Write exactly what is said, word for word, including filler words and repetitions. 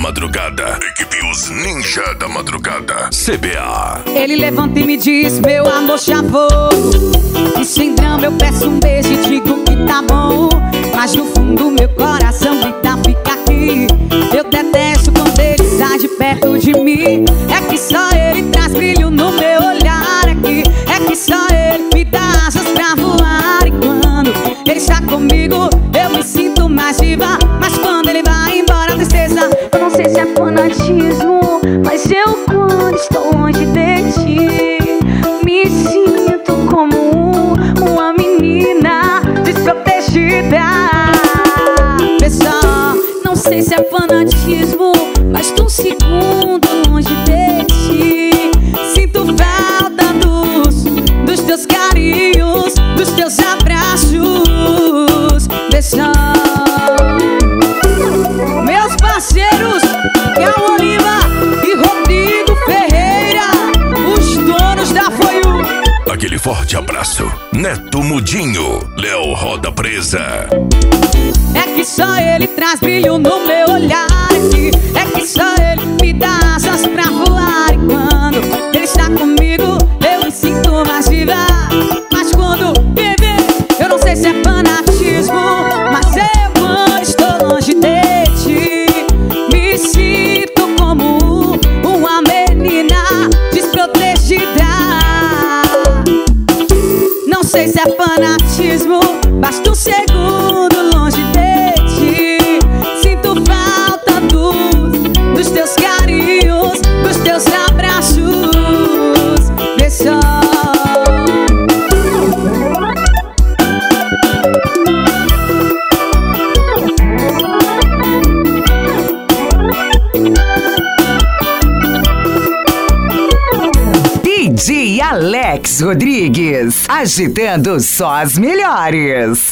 madrugada. Equipe Os Ninja da Madrugada. C B A. Ele levanta e me diz, meu amor chavoso, e sem drama eu peço um beijo e digo que tá bom. Mas no fundo meu coração grita, fica aqui. Eu detesto quando ele sai de perto de mim. É que só ele traz brilho no meu olhar aqui. É que só ele me dá asas pra voar. E quando ele está comigo eu me sinto mais viva. Mas quando ele vai embora, tristeza. Eu não sei se é fanatismo, mas eu quando estou longe de ti me sinto como uma menina desprotegida. Pessoal, não sei se é fanatismo, mas tô um segundo longe de ti. Sinto falta dos, dos teus carinhos, dos teus abraços. Pessoal, meus parceiros Cal Oliva e Rodrigo Ferreira, os donos da Foiu. Aquele forte abraço. Neto Mudinho, Léo Roda Presa. É que só ele traz brilho no meu olhar aqui. É que só ele me dá asas pra voar. E quando ele está comigo eu me sinto mais viva. Mas quando vive, eu não sei se é fanatismo, mas eu quando estou longe de ti me sinto como uma menina desprotegida. Não sei se é fanatismo, basta um segundo longe de ti. Sinto falta dos, dos teus carinhos, dos teus abraços. Pessoal, D J Alex Rodrigues, agitando só as melhores.